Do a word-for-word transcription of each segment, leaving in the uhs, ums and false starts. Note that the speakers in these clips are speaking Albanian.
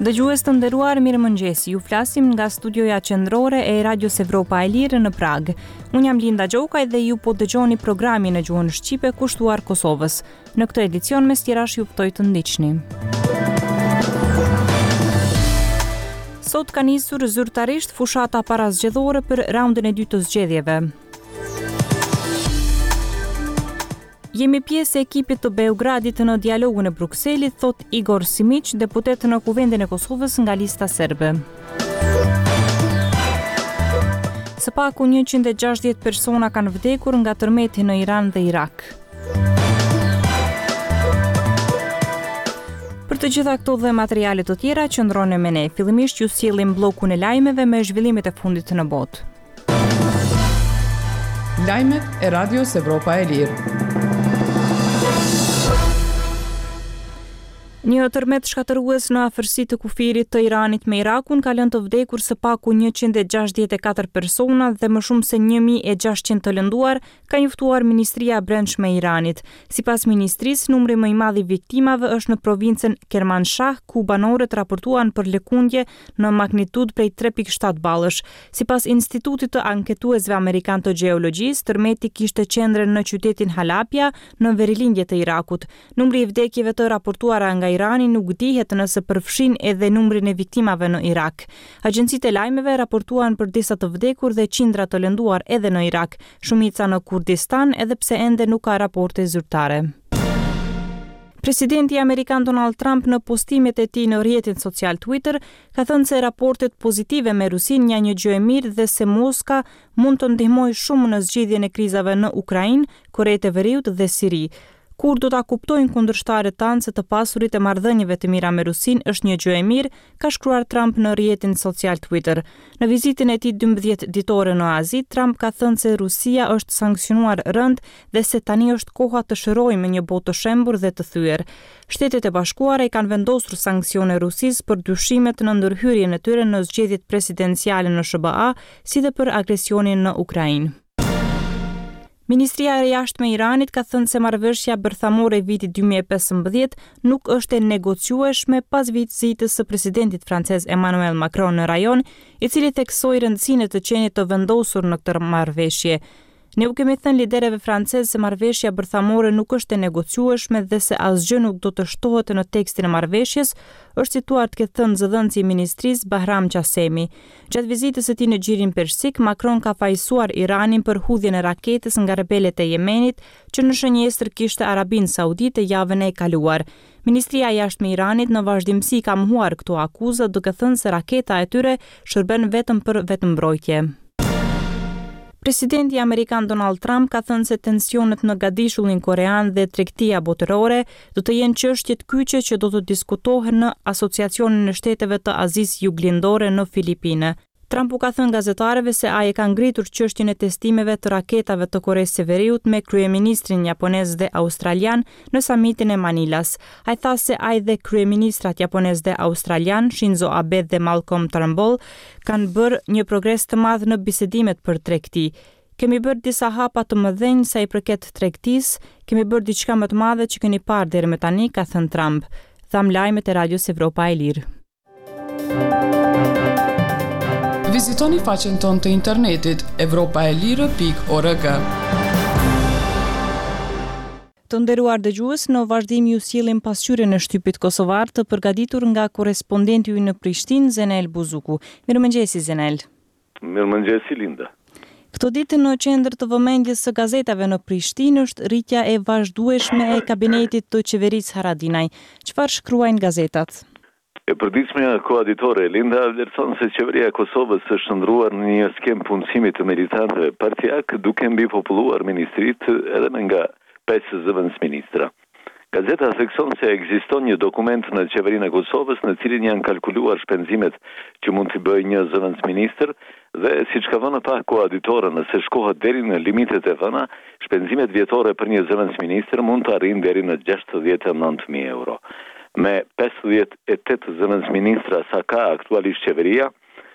Dëgjues të nderuar, mirëmëngjes. Ju flasim nga studioja qendrore e Radios Evropa e Lirë në Prag. Unë jam Linda Gjokaj dhe ju po dëgjoni programin në gjuhën shqipe kushtuar Kosovës. Në këtë edicion mes tjerash ju ftoj të ndiqni. Sot ka nisur zyrtarisht fushata parazgjedhore për raundin e dytë të zgjedhjeve. Jemi pjesë e ekipit të Beogradit në dialogun e Brukselit, thot Igor Simić, deputet në Kuvendin e Kosovës nga lista serbe. Së paku njëqind e gjashtëdhjetë persona kanë vdekur nga tërmeti në Iran dhe Irak. Për të gjitha këto dhe materiale të tjera, qëndroni me ne. Fillimisht ju sjellim bllokun e lajmeve me zhvillimet e fundit në botë. Lajmet e Radios Evropa e Lirë. Një tërmet shkatërues në afërsi të kufirit të Iranit me Irakun ka lënë të vdekur së paku njëqind e gjashtëdhjetë e katër persona dhe më shumë se një mijë e gjashtëqind të lënduar, ka njoftuar Ministria e Brendshme e Iranit. Sipas ministrisë, numri më i madh i viktimave është në provincën Kermanshah, ku banorët raportuan për lëkundje në magnitudë prej tre pikë shtatë ballësh. Sipas Institutit të Anketuesve Amerikan të Gjeologjisë, tërmeti kishte qendrën në qytetin Halabja, në verilindje të Irakut. Numri i vdekjeve të raportuara nga Irani nuk dihet nëse përfshin edhe numrin e viktimave në Irak. Agjencitë e lajmeve raportuan për disa të vdekur dhe qindra të lënduar edhe në Irak, shumica në Kurdistan, edhe pse ende nuk ka raporte zyrtare. Presidenti Amerikan Donald Trump në postimet e tij në rrjetin social Twitter ka thënë se raportet pozitive me Rusinë janë një gjë e mirë dhe se Moska mund të ndihmojë shumë në zgjidhjen e krizave në Ukrainë, Kore të Veriut dhe Siri. Kur do ta kuptojnë kundërshtarët tanë se të pasurit e marrëdhënieve të mira me Rusinë është një gjë e mirë, ka shkruar Trump në rrjetin social Twitter. Në vizitën e tij dymbëdhjetë ditore në Azi, Trump ka thënë se Rusia është sanksionuar rënd dhe se tani është koha të shërojmë një botë të shembur dhe të thyer. Shtetet e Bashkuara i kanë vendosur sanksione Rusisë për dyshimet në ndërhyrjen e tyre në zgjedhjet presidenciale në S B A, si dhe për agresionin në Ukrainë. Ministria e Jashtme e Iranit ka thënë se marrëveshja bërthamore e vitit dy mijë e pesëmbëdhjetë nuk është e negociueshme pas vizitës së presidentit francez Emmanuel Macron në rajon, i cili theksoi rëndësinë të qeniet të vendosur në këtë marrëveshje. Ne u kemi thënë liderëve francezë se marrëveshja bërthamore nuk është e negociueshme dhe se asgjë nuk do të shtohet në tekstin e marrëveshjes, është cituar të ketë thënë zëdhënësi i ministrisë Bahram Qasemi. Gjatë vizitës së tij në Gjirin Persik, Macron ka fajsuar Iranin për hudhjen e raketës nga rebelët e Yemenit, që në shënjestër kishte Arabinë Saudite javën e kaluar. Ministria e Jashtme e Iranit në vazhdimsi ka mohuar këto akuza, duke thënë se raketa e tyre shërben vetëm për vetëmbrojtje. Presidenti Amerikan Donald Trump ka thënë se tensionet në Gadishullin korean dhe tregtia botërore do të jenë çështje të kyçe që do të diskutohen në Asociacionin e Shteteve të Azisë Juglindore në Filipinë. Trump u ka thënë gazetarëve se ai e ka ngritur çështjen e testimeve të raketave të Koresë së Veriut me kryeministrin japonez dhe australian në samitin e Manilas. Ai tha se ai dhe kryeministrat japonez dhe australian, Shinzo Abe dhe Malcolm Turnbull, kanë bërë një progres të madh në bisedimet për tregti. Kemi bërë disa hapa të mëdhenj sa i përket tregtisë, kemi bërë diçka më të madhe që keni parë deri më tani, ka thënë Trump. Tham lajmet e Radios Evropa e Lirë. Vizitoni faqen tonë të internetit evropaelire pikë org. Të nderuar dëgjues, në vazhdim ju sjellim pasqyrën e shtypit kosovar të përgatitur nga korrespondenti ynë në Prishtinë, Zenel Buzuku. Mirëmëngjesi Zenel. Mirëmëngjesi Linda. Këto ditë në qendër të vëmendjes së gazetave në Prishtinë është rritja e vazhdueshme e kabinetit të qeverisë Haradinaj. Çfarë shkruajnë gazetat? E përditshmja koaditore Linda vlerëson se qeveria e Kosovës është shndruar në një skem punësimi të militantëve partijak, duke mbi populluar ministritë edhe me nga pesë zëvendës ministra. Gazeta thekson se ekziston një dokument në qeverinë e Kosovës në cilin janë kalkuluar shpenzimet që mund t'i bëjë një zëvendës ministër dhe siç ka vënë pa koaditore, nëse shkohet deri në limitet e vëna, shpenzimet vjetore për një zëvendës ministër mund të arrijnë deri në gjashtëdhjetë e nëntë mijë euro. Me pesëdhjetë e tetë zëvendës ministra sa ka aktualisht qeveria,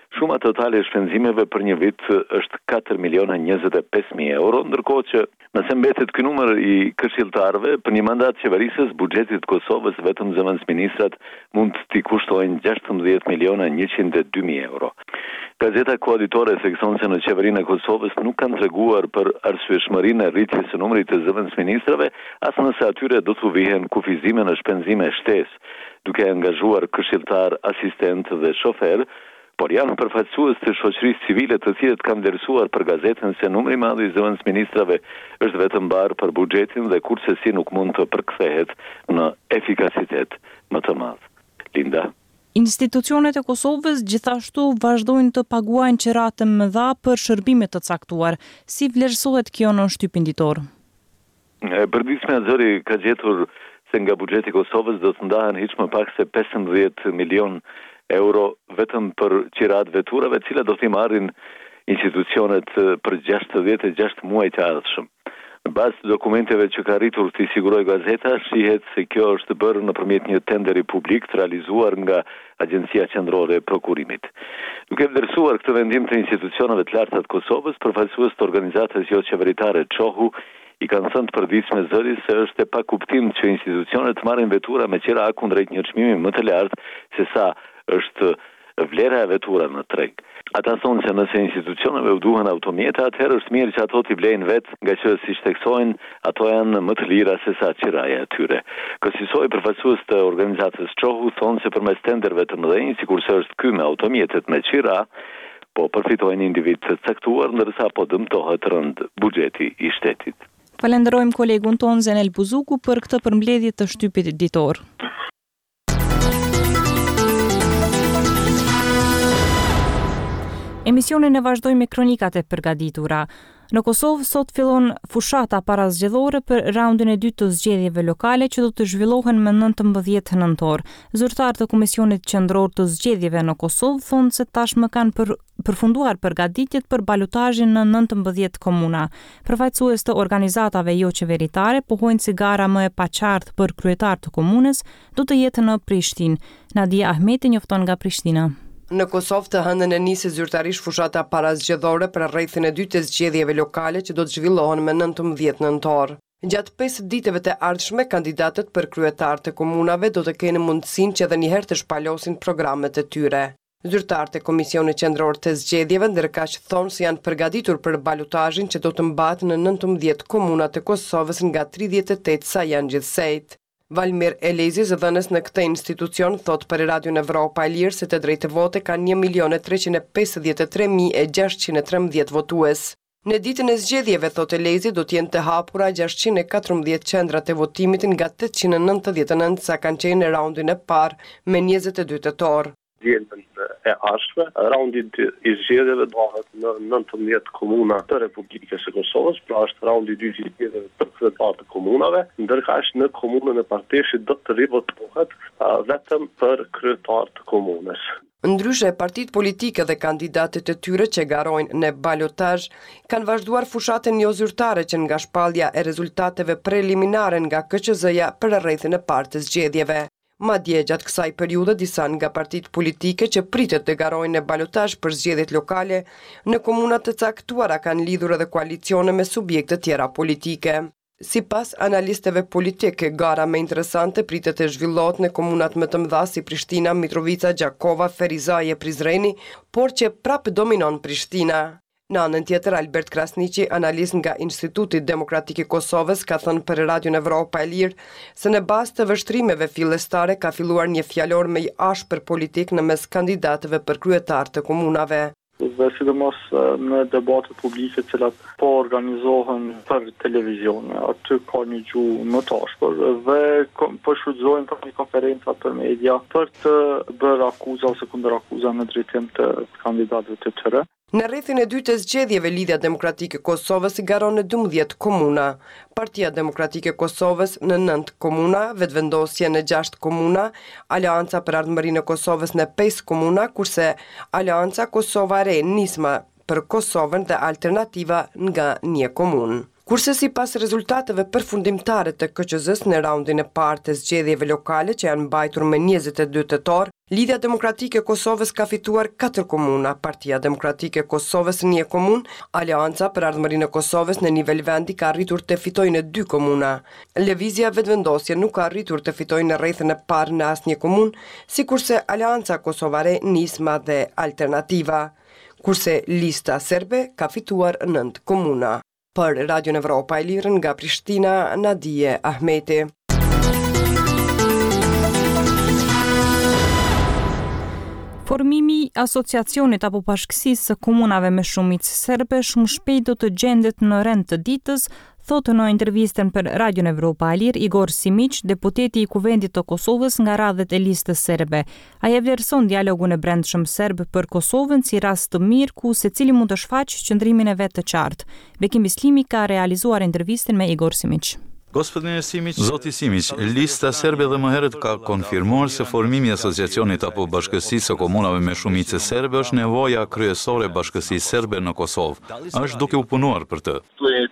Shuma totale e shpenzimeve për një vit është katër miliona njëzet e pesë mijë euro, ndërkohë që nëse mbetet ky numër i këshilltarëve për një mandat qeverisës, buxhetit të Kosovës vetëm zëvendësministrat mund t'i kushtojnë gjashtëmbëdhjetë miliona njëqind e dy mijë euro. Gazeta koaditore thekson se në qeverinë e Kosovës nuk kanë treguar për arsyeshmërinë e rritjes së numrit të zëvendësministrave, as nëse atyre do t'u vihen kufizime në shpenzime shtesë, duke angazhuar këshilltar, asistent dhe shofer, por janë përfaqësues të shoqërisë civile të cilët kanë vlerësuar për gazetën se numri i madh i zëvendësministrave është vetëm barë për buxhetin dhe kurse si nuk mund të përkthehet në efikacitet më të madh. Linda. Institucionet e Kosovës gjithashtu vazhdojnë të paguajnë qirate më dha për shërbime të caktuar. Si vlerësohet kjo në shtypin ditor? Përditshmja zëri ka gjetur se nga buxheti i Kosovës do të ndahen hiç më pak se pesëmbëdhjetë milion euro vetëm për qirat veturave, cilat do t'i marrin institucionet për gjashtëdhjetë e gjashtë muaj të ardhshëm. Në bazë të dokumenteve që ka rritur t'i siguroj gazeta, shihet se kjo është bërë nëpërmjet një tenderi publik të realizuar nga Agjencia Qendrore e Prokurimit. Duke vlerësuar këtë vendim të institucioneve të larta të Kosovës, përfaqësues të organizatës jo qeveritare Çohu i kanë thënë të përditshme zëri se është e pakuptim që institucionet të marrin vetura me qira kundrejt një çmimi më të lartë se sa është vlera e vetura në treg. Ata thonë se nëse institucioneve u duhen automjeta, atëherë është mirë që ato t'i blejnë vetë, nga që si theksojnë, ato janë më të lira se sa qiraja e tyre. Kësaj përfaqësues të organizatës Çohu thonë se përmes tenderëve të mëdhenj, sikurse është ky me automjetet me qira, po përfitojnë individ të caktuar, ndërsa po dëmtohet rënd buxheti i shtetit. Falenderojmë kolegun ton Zenel Buzuku për këtë përmbledhje të shtypit ditor. Emisionin e vazhdoj me kronikat e përgatitura. Në Kosovë sot fillon fushata parazgjedhore për raundin e dytë të zgjedhjeve lokale që do të zhvillohen më nëntëmbëdhjetë nëntor. Zyrtarët të Komisionit Qendror të Zgjedhjeve në Kosovë thonë se tashmë kanë për, përfunduar përgatitjet për balotazhin në nëntëmbëdhjetë komuna. Përfaqësues të organizatave jo qeveritare pohojnë se gara më e paqartë për kryetar të komunës do të jetë në Prishtinë. Nadia Ahmeti njofton nga Prishtina. Në Kosovë të hënën e nisi zyrtarisht fushata parazgjedhore për rrethin e dytë të zgjedhjeve lokale që do të zhvillohen me nëntëmbëdhjetë nëntor. Gjatë pesë ditëve të ardhshme, kandidatët për kryetar të komunave do të kenë mundësinë që edhe një herë të shpalosin programet e tyre. Zyrtarët e Komisionit Qendror të Zgjedhjeve ndërkaq thonë se janë përgatitur për balotazhin që do të mbahet në nëntëmbëdhjetë komuna të Kosovës nga tridhjetë e tetë sa janë gjithsejt. Valmir Elezi, zëdhënës në këtë institucion, thot për Radion Evropa e Lirë se të drejtë vote ka një milion e treqind e pesëdhjetë e tre mijë e gjashtëqind e trembëdhjetë votues. Në ditën e zgjedhjeve, thot Elezi, do t'jenë të hapura gjashtëqind e katërmbëdhjetë qendrat e votimit nga tetëqind e nëntëdhjetë e nëntë sa kanë qenë në raundin e parë me njëzet e dy tetor. Zgjedhjen e ardhshme, raundi i zgjedhjeve bëhet në nëntëmbëdhjetë komuna të Republikës së Kosovës, pra është raundi i dytë i zgjedhjeve për kryetarët e komunave, ndërkaq në komunën e Parteshit do të rivotohet vetëm për kryetarët të komunës. Ndryshe, partitë politike dhe kandidatët e tyre që garojnë në balotazh kanë vazhduar fushatën jo zyrtare që nga shpallja e rezultateve preliminare nga K Q Z-ja për rrethin e parë të zgjedhjeve. Madje gjatë kësaj periudhe disa nga partitë politike që pritet të garojnë në balotazh për zgjedhjet lokale në komuna të caktuara kanë lidhur edhe koalicione me subjekte tjera politike. Sipas analistëve politike, gara më interesante pritet të zhvillohet në komunat më të mëdha si Prishtina, Mitrovica, Gjakova, Ferizaj e Prizreni, por që prapë dominon Prishtina. Në anën tjetër, Albert Krasniqi, analist nga Instituti Demokratik i Kosovës, ka thënë për Radion Evropa e Lirë se në bazë të vështrimeve fillestare ka filluar një fjalor më i ashpër politik në mes kandidatëve për kryetar të komunave. Dhe sidomos në debatet publike të cilat po organizohen për televizion, aty ka një gjuhë më të ashpër dhe po shfrytëzohen për një konferenca për media për të bërë akuza ose kundër akuza në drejtim të kandidatëve të tyre. Në rrethin e dytë të zgjedhjeve, Lidhja Demokratike e Kosovës i garon në dymbëdhjetë komuna, Partia Demokratike e Kosovës në nëntë komuna, Vetëvendosje në gjashtë komuna, Aleanca për Ardhmërinë e Kosovës në pesë komuna, kurse Aleanca Kosova Re nisma për Kosovën dhe Alternativa nga një komunë. Kurse sipas rezultateve përfundimtare të K Q Z-s në raundin e parë të zgjedhjeve lokale që janë mbajtur më njëzet e dy tetor, Lidhja Demokratike e Kosovës ka fituar katër komuna, Partia Demokratike e Kosovës një komunë, Aleanca për Ardhmërinë e Kosovës në nivel vendi ka arritur të fitojë në dy komuna. Lëvizja Vetëvendosje nuk ka arritur të fitojë në rrethën e parë në asnjë komunë, sikurse Aleanca Kosovare, Nisma dhe Alternativa, kurse Lista Serbe ka fituar nëntë komuna. Për Radio Evropa e Lirë nga Prishtina, Nadije Ahmeti. Formimi i asociacionit apo bashkësisë së komunave me shumicë serbe shumë shpejt do të gjendet në rend të ditës, thotë në intervistën për Radio Evropa e Lirë Igor Simić, deputeti i Kuvendit të Kosovës nga radhët e listës serbe. Ai e vlerëson dialogun e brendshëm serb për Kosovën si rast të mirë ku secili mund të shfaqë qëndrimin e vet të qartë. Bekim Bislimi ka realizuar intervistën me Igor Simić. Gospodine Simić, Zoti Simić, lista serbe dhe më herët ka konfirmuar se formimi i asociacionit apo bashkësisë së komunave me shumicë serbe është nevoja kryesore e bashkësisë serbe në Kosovë. A është duke u punuar për të?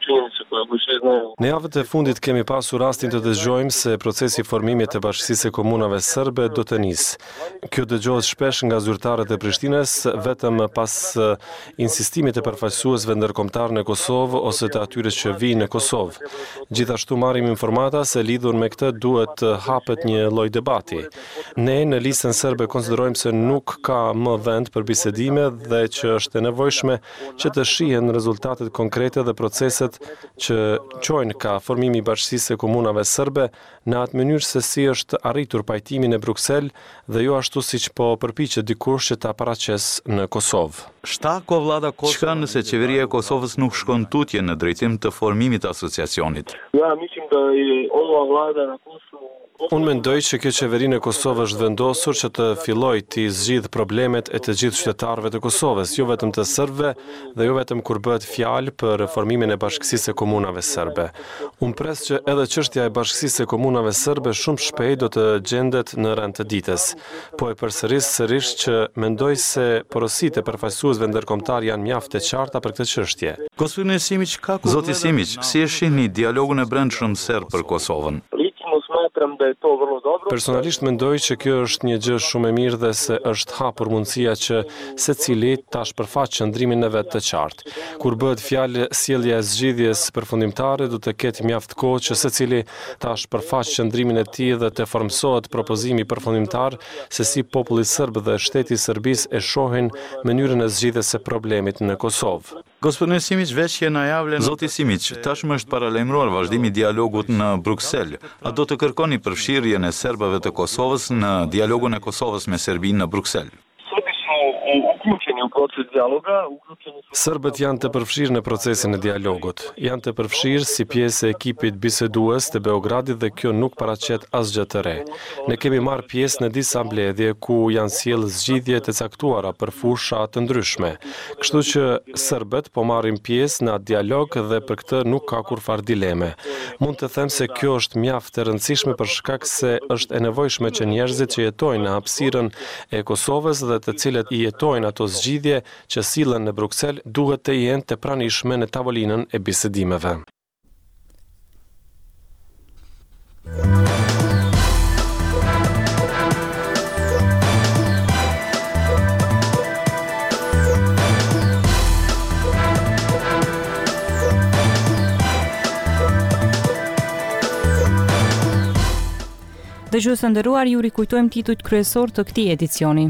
Në javët e fundit kemi pasur rastin të dëgjojmë se procesi i formimit të bashkësisë së komunave serbe do të nisë. Kjo dëgjohet shpesh nga zyrtarët e Prishtinës vetëm pas insistimit të përfaqësuesve ndërkombëtar në Kosovë ose të atyre që vijnë në Kosovë. Gjithashtu marrim informata se lidhur me këtë duhet të hapet një lloj debati. Ne në listën serbe konsiderojmë se nuk ka më vend për bisedime dhe që është e nevojshme që të shihen rezultatet konkrete dhe proceset që çojnë ka formimi i bashkësisë së komunave serbe në atë mënyrë se si është arritur pajtimi në Bruksel dhe jo ashtu siç po përpiqet dikush që ta paraqes në Kosovë. Shtako vlada Kosova nëse qeveria e Kosovës nuk shkon tutje në drejtim të formimit të asociacionit. Ja mislim da je ova vlada na Kosovu. Unë mendoj që kjo qeverinë e Kosovës është vendosur që të fillojë të zgjidh problemet e të gjithë qytetarëve të Kosovës, jo vetëm të serbëve dhe jo vetëm kur bëhet fjalë për reformimin e bashkësisë së komunave serbe. Unë pres që edhe çështja e bashkësisë së komunave serbe shumë shpejt do të gjendet në rend të ditës. Po e përsëris sërish që mendoj se porositë e përfaqësuesve ndërkombëtar janë mjaft të qarta për këtë çështje. Gospodine Simić, kako Zoti Simić, si e shihni dialogun e brendshëm serb për Kosovën? Personalisht mendoj që kjo është një gjë shumë e mirë dhe se është hapur mundësia që secili ta shpërfaqë qëndrimin e vet të qartë. Kur bëhet fjalë sjellja e zgjidhjes përfundimtare, do të ketë mjaft kohë që secili ta shpërfaqë qëndrimin e tij dhe të formsohet propozimi përfundimtar se si populli serb dhe shteti i Serbisë e shohin mënyrën e zgjidhjes së problemit në Kosovë. Gospodine Simić, veç që na javlen Zoti Simić, tashmë është paralajmëruar vazhdimi i dialogut në Bruksel. A do të kërkoni përfshirjen e serbëve të Kosovës në dialogun e Kosovës me Serbinë në Bruksel? Serbët janë të përfshirë në procesin e dialogut. Janë të përfshirë si pjesë e ekipit bisedues të Beogradit dhe kjo nuk paraqet asgjë të re. Ne kemi marrë pjesë në disa mbledhje ku janë sjellë zgjidhje të caktuara për fusha të ndryshme. Kështu që serbët po marrin pjesë në atë dialog dhe për këtë nuk ka kurfar dileme. Mund të them se kjo është mjaft e rëndësishme për shkak se është e nevojshme që njerëzit që jetojnë në hapësirën e Kosovës dhe të cilët i jetojnë ato zgjidhje që sillen në Bruksel duhet të jenë të pranishme në tavolinën e bisedimeve. Dëgjues të nderuar, ju rikujtojmë titujt kryesor të këtij edicioni.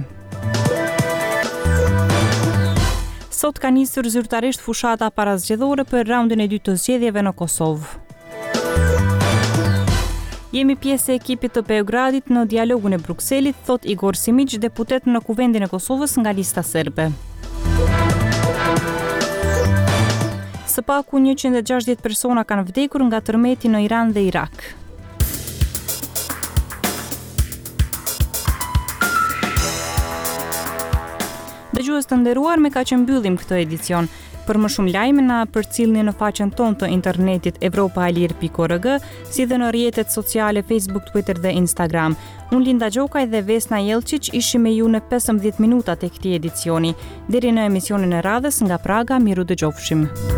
Sot ka nisur zyrtarisht fushata parazgjedhore për raundin e dytë të zgjedhjeve në Kosovë. Jemi pjesë e ekipit të Beogradit në dialogun e Brukselit, thot Igor Simić, deputet në Kuvendin e Kosovës nga lista serbe. Së paku njëqind e gjashtëdhjetë persona kanë vdekur nga tërmeti në Iran dhe Irak. Dëgjues të nderuar, me kaq mbyllim këtë edicion. Për më shumë lajme na përcillni në faqen tonë të internetit evropa e lirë pikë org, si dhe në rrjetet sociale Facebook, Twitter dhe Instagram. Unë Linda Gjokaj dhe Vesna Jelčić ishim me ju në pesëmbëdhjetë minutat e këtij edicioni. Deri në emisionin e radhës nga Praga, miru dëgjofshim.